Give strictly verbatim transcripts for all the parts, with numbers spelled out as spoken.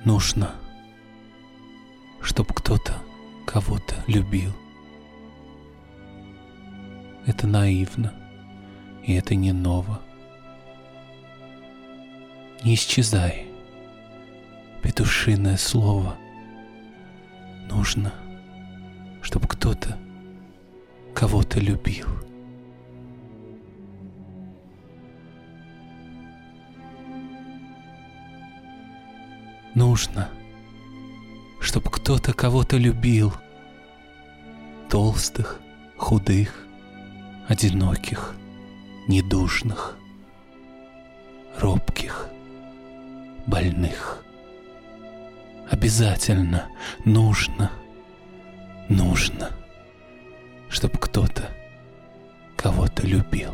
Нужно, чтоб кто-то кого-то любил. Это наивно, и это не ново. Не исчезай, петушиное слово. Нужно, чтоб кто-то кого-то любил. Нужно, чтоб кто-то кого-то любил. Толстых, худых, одиноких, недужных, робких, больных. Обязательно нужно, нужно, чтоб кто-то кого-то любил.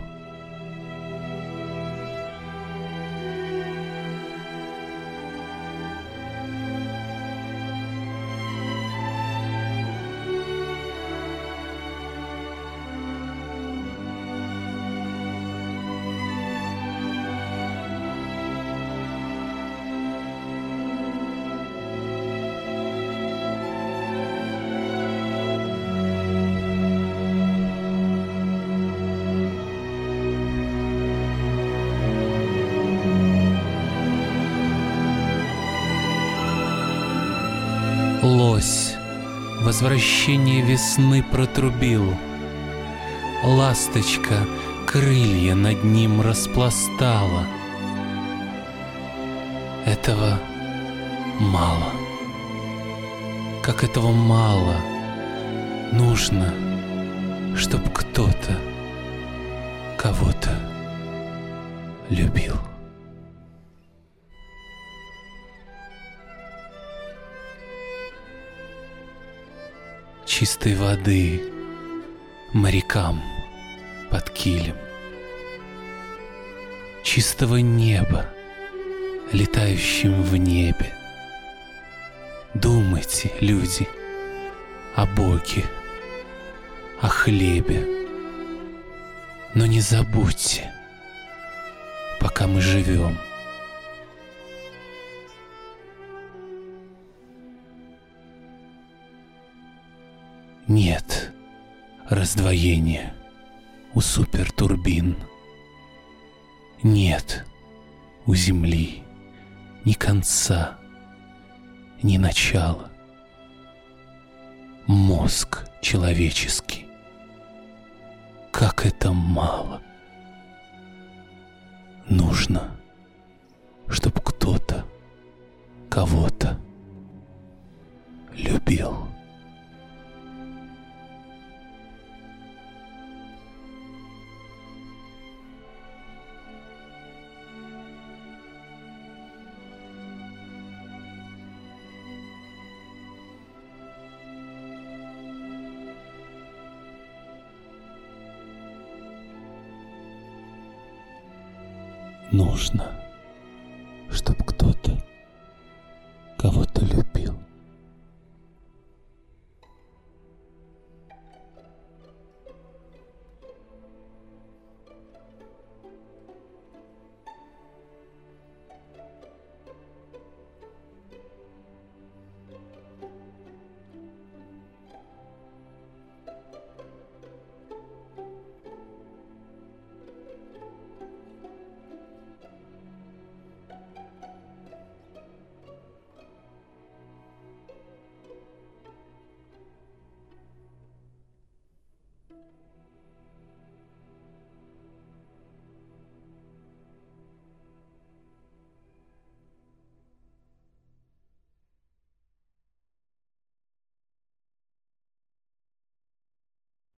Лось возвращение весны протрубил. Ласточка крылья над ним распластала. Этого мало. Как этого мало, нужно, чтоб кто-то кого-то любил. Чистой воды морякам под килем, чистого неба летающим в небе. Думайте, люди, о Боге, о хлебе, но не забудьте, пока мы живем. Нет раздвоения у супертурбин. Нет у Земли ни конца, ни начала. Мозг человеческий, как это мало. Нужно, чтоб кто-то кого-то любил. Нужно.